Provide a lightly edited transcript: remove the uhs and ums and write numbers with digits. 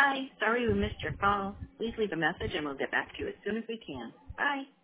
Hi, sorry we missed your call. Please leave a message and we'll get back to you as soon as we can. Bye.